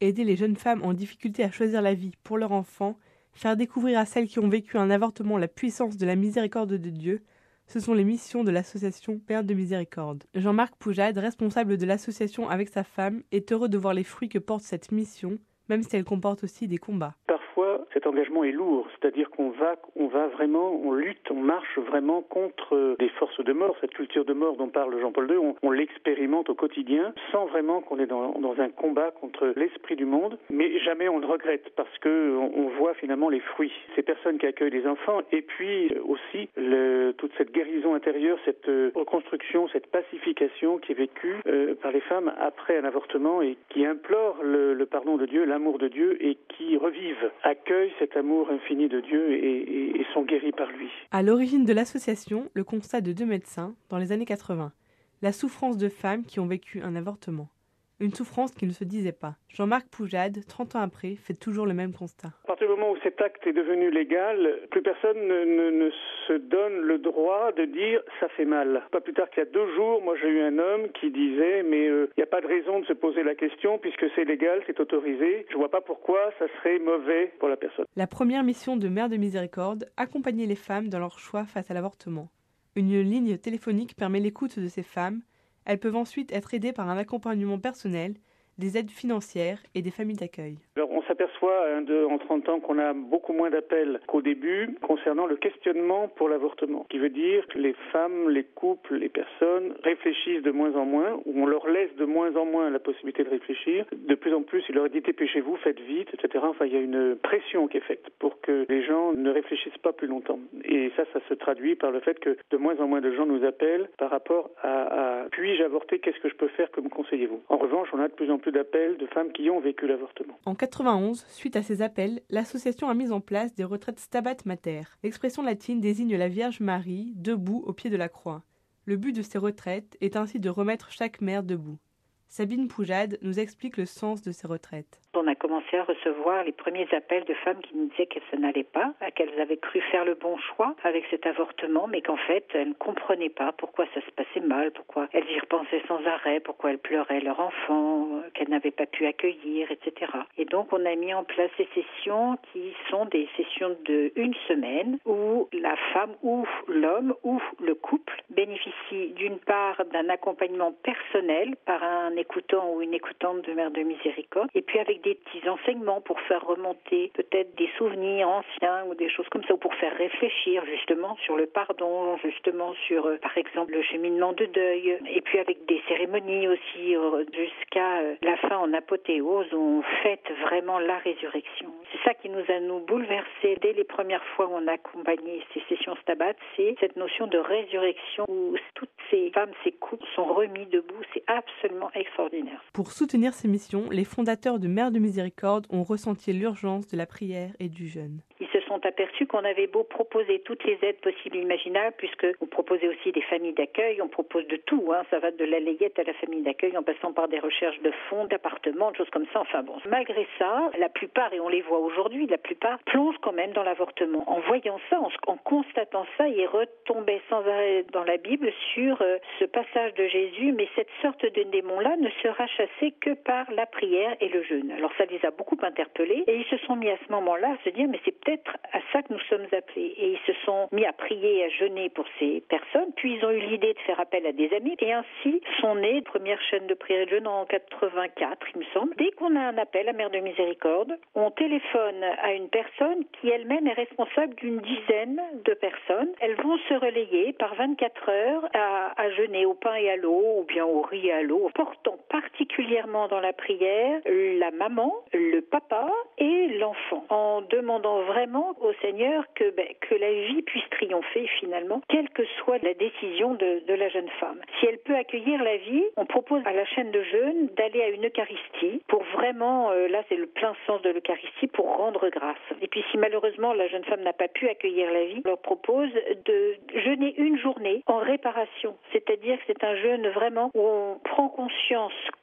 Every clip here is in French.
aider les jeunes femmes en difficulté à choisir la vie pour leur enfant, faire découvrir à celles qui ont vécu un avortement la puissance de la miséricorde de Dieu, ce sont les missions de l'association Mères de Miséricorde. Jean-Marc Poujade, responsable de l'association avec sa femme, est heureux de voir les fruits que porte cette mission, même si elle comporte aussi des combats. Parfois, cet engagement est lourd, c'est-à-dire qu'on va vraiment, on lutte, on marche vraiment contre des forces de mort. Cette culture de mort dont parle Jean-Paul II, on l'expérimente au quotidien, sans vraiment qu'on est dans un combat contre l'esprit du monde, mais jamais on le regrette, parce qu'on voit finalement les fruits. Ces personnes qui accueillent les enfants, et puis aussi toute cette guérison intérieure, cette reconstruction, cette pacification qui est vécue par les femmes après un avortement et qui implorent le pardon de Dieu, l'amour de Dieu, et qui revivent, accueillent cet amour infini de Dieu et sont guéris par lui. À l'origine de l'association, le constat de 2 médecins, dans les années 80, la souffrance de femmes qui ont vécu un avortement. Une souffrance qui ne se disait pas. Jean-Marc Poujade, 30 ans après, fait toujours le même constat. À partir du moment où cet acte est devenu légal, plus personne ne se donne le droit de dire « ça fait mal ». Pas plus tard qu'il y a 2 jours, moi j'ai eu un homme qui disait « mais il n'y a pas de raison de se poser la question puisque c'est légal, c'est autorisé. Je ne vois pas pourquoi ça serait mauvais pour la personne ». La première mission de Mères de Miséricorde, accompagner les femmes dans leur choix face à l'avortement. Une ligne téléphonique permet l'écoute de ces femmes. Elles peuvent ensuite être aidées par un accompagnement personnel, des aides financières et des familles d'accueil. Alors on s'aperçoit en 30 ans qu'on a beaucoup moins d'appels qu'au début concernant le questionnement pour l'avortement, qui veut dire que les femmes, les couples, les personnes réfléchissent de moins en moins, ou on leur laisse de moins en moins la possibilité de réfléchir. De plus en plus, il leur est dit dépêchez-vous, faites vite, etc. Enfin, il y a une pression qui est faite pour que les gens ne réfléchissent pas plus longtemps. Et ça se traduit par le fait que de moins en moins de gens nous appellent par rapport à puis-je avorter, qu'est-ce que je peux faire, que me conseillez-vous? En revanche, on a de plus en plus d'appels de femmes qui ont vécu l'avortement. En 91, suite à ces appels, l'association a mis en place des retraites Stabat Mater. L'expression latine désigne la Vierge Marie debout au pied de la croix. Le but de ces retraites est ainsi de remettre chaque mère debout. Sabine Poujade nous explique le sens de ces retraites. On a commencé à recevoir les premiers appels de femmes qui nous disaient que ça n'allait pas, qu'elles avaient cru faire le bon choix avec cet avortement, mais qu'en fait, elles ne comprenaient pas pourquoi ça se passait mal, pourquoi elles y repensaient sans arrêt, pourquoi elles pleuraient leur enfant, qu'elles n'avaient pas pu accueillir, etc. Et donc, on a mis en place ces sessions qui sont des sessions de 1 semaine où la femme ou l'homme ou le couple bénéficie d'une part d'un accompagnement personnel par un écoutant ou une écoutante de Mère de Miséricorde, et puis avec des petits enseignements pour faire remonter peut-être des souvenirs anciens ou des choses comme ça, ou pour faire réfléchir justement sur le pardon, justement sur par exemple le cheminement de deuil, et puis avec des cérémonies aussi jusqu'à la fin en apothéose où on fête vraiment la résurrection. C'est ça qui nous a bouleversés dès les premières fois où on a accompagné ces sessions Stabat, c'est cette notion de résurrection où toutes ces femmes, ces couples sont remis debout. C'est absolument extraordinaire. Pour soutenir ces missions, les fondateurs de Mères de Miséricorde ont ressenti l'urgence de la prière et du jeûne. Ils se sont aperçus qu'on avait beau proposer toutes les aides possibles et imaginables, puisqu'on proposait aussi des familles d'accueil, on propose de tout, ça va de la layette à la famille d'accueil en passant par des recherches de fonds, d'appartements, de choses comme ça, enfin bon. Malgré ça, la plupart, et on les voit aujourd'hui, la plupart plongent quand même dans l'avortement. En voyant ça, en constatant ça, ils retombaient sans arrêt dans la Bible sur ce passage de Jésus, mais cette sorte de démon-là ne sera chassée que par la prière et le jeûne. Alors ça les a beaucoup interpellés et ils se sont mis à ce moment-là à se dire mais c'est peut-être à ça que nous sommes appelés. Et ils se sont mis à prier et à jeûner pour ces personnes, puis ils ont eu l'idée de faire appel à des amis et ainsi sont nées première chaîne de prière et de jeûne en 84, il me semble. Dès qu'on a un appel à Mère de Miséricorde, on téléphone à une personne qui elle-même est responsable d'une dizaine de personnes. Elles vont se relayer par 24 heures à jeûner au pain et à l'eau ou bien au riz et à l'eau, portant particulièrement dans la prière la maman, le papa et l'enfant, en demandant vraiment au Seigneur que la vie puisse triompher finalement, quelle que soit la décision de la jeune femme. Si elle peut accueillir la vie, on propose à la chaîne de jeûne d'aller à une Eucharistie pour vraiment, là c'est le plein sens de l'Eucharistie, pour rendre grâce. Et puis si malheureusement la jeune femme n'a pas pu accueillir la vie, on leur propose de jeûner une journée en réparation, c'est-à-dire que c'est un jeûne vraiment où on prend conscience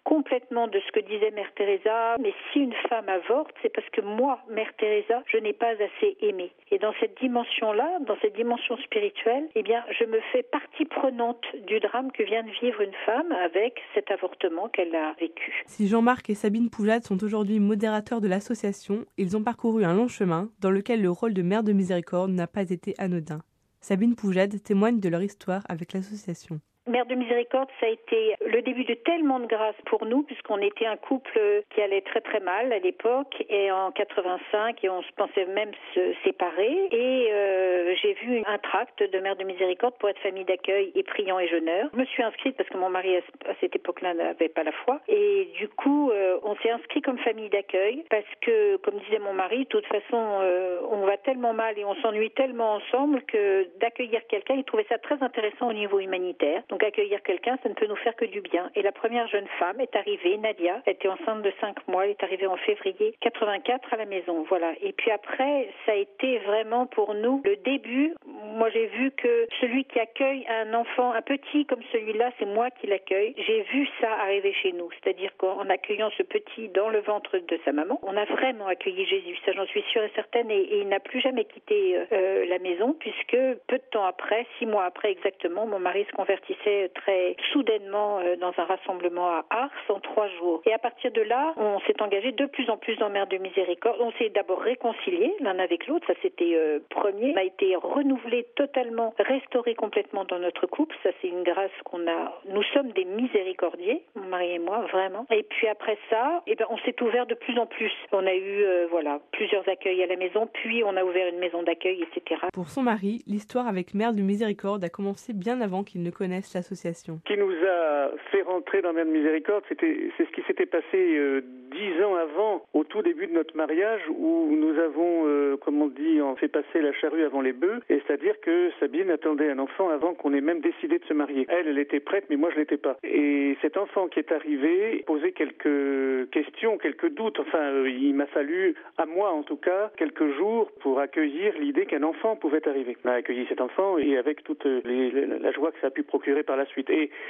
complètement de ce que disait Mère Teresa. Mais si une femme avorte, c'est parce que moi, Mère Teresa, je n'ai pas assez aimé. Et dans cette dimension-là, dans cette dimension spirituelle, eh bien, je me fais partie prenante du drame que vient de vivre une femme avec cet avortement qu'elle a vécu. Si Jean-Marc et Sabine Poujade sont aujourd'hui modérateurs de l'association, ils ont parcouru un long chemin dans lequel le rôle de mère de miséricorde n'a pas été anodin. Sabine Poujade témoigne de leur histoire avec l'association. Mère de Miséricorde, ça a été le début de tellement de grâce pour nous, puisqu'on était un couple qui allait très très mal à l'époque, et en 85, et on se pensait même se séparer. Et j'ai vu un tract de Mère de Miséricorde pour être famille d'accueil et priant et jeûneur. Je me suis inscrite parce que mon mari à cette époque-là n'avait pas la foi, et du coup on s'est inscrit comme famille d'accueil, parce que, comme disait mon mari, de toute façon on va tellement mal et on s'ennuie tellement ensemble que d'accueillir quelqu'un, il trouvait ça très intéressant au niveau humanitaire. Donc accueillir quelqu'un, ça ne peut nous faire que du bien. Et la première jeune femme est arrivée, Nadia, elle était enceinte de 5 mois, elle est arrivée en février 84 à la maison, voilà. Et puis après, ça a été vraiment pour nous le début. Moi, j'ai vu que celui qui accueille un enfant, un petit comme celui-là, c'est moi qui l'accueille. J'ai vu ça arriver chez nous, c'est-à-dire qu'en accueillant ce petit dans le ventre de sa maman, on a vraiment accueilli Jésus, ça j'en suis sûre et certaine, et il n'a plus jamais quitté la maison, puisque peu de temps après, 6 mois après exactement, mon mari se convertissait très soudainement dans un rassemblement à Ars en 3 jours. Et à partir de là, on s'est engagé de plus en plus dans Mère de Miséricorde. On s'est d'abord réconciliés l'un avec l'autre, ça c'était premier. On a été renouvelé totalement, restauré complètement dans notre couple. Ça c'est une grâce qu'on a. Nous sommes des miséricordiers, mon mari et moi, vraiment. Et puis après ça, on s'est ouvert de plus en plus. On a eu plusieurs accueils à la maison, puis on a ouvert une maison d'accueil, etc. Pour son mari, l'histoire avec Mère de Miséricorde a commencé bien avant qu'il ne connaisse l'association. Ce qui nous a fait rentrer dans Mère de Miséricorde, c'est ce qui s'était passé 10 ans avant, au tout début de notre mariage, où nous avons, comme on dit, on fait passer la charrue avant les bœufs, et c'est-à-dire que Sabine attendait un enfant avant qu'on ait même décidé de se marier. Elle était prête, mais moi je l'étais pas. Et cet enfant qui est arrivé posait quelques questions, quelques doutes. Enfin, il m'a fallu, à moi en tout cas, quelques jours pour accueillir l'idée qu'un enfant pouvait arriver. On a accueilli cet enfant, et avec toute la joie que ça a pu procurer par la suite.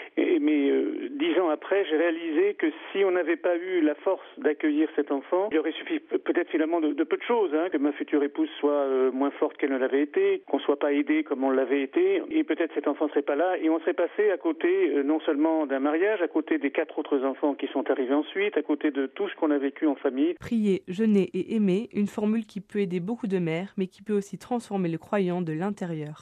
Mais 10 ans après, j'ai réalisé que si on n'avait pas eu la force d'accueillir cet enfant, il aurait suffi peut-être finalement de peu de choses, que ma future épouse soit moins forte qu'elle ne l'avait été, qu'on soit pas aidé comme on l'avait été, et peut-être cet enfant serait pas là, et on serait passé à côté non seulement d'un mariage, à côté des 4 autres enfants qui sont arrivés ensuite, à côté de tout ce qu'on a vécu en famille. Prier, jeûner et aimer, une formule qui peut aider beaucoup de mères, mais qui peut aussi transformer le croyant de l'intérieur.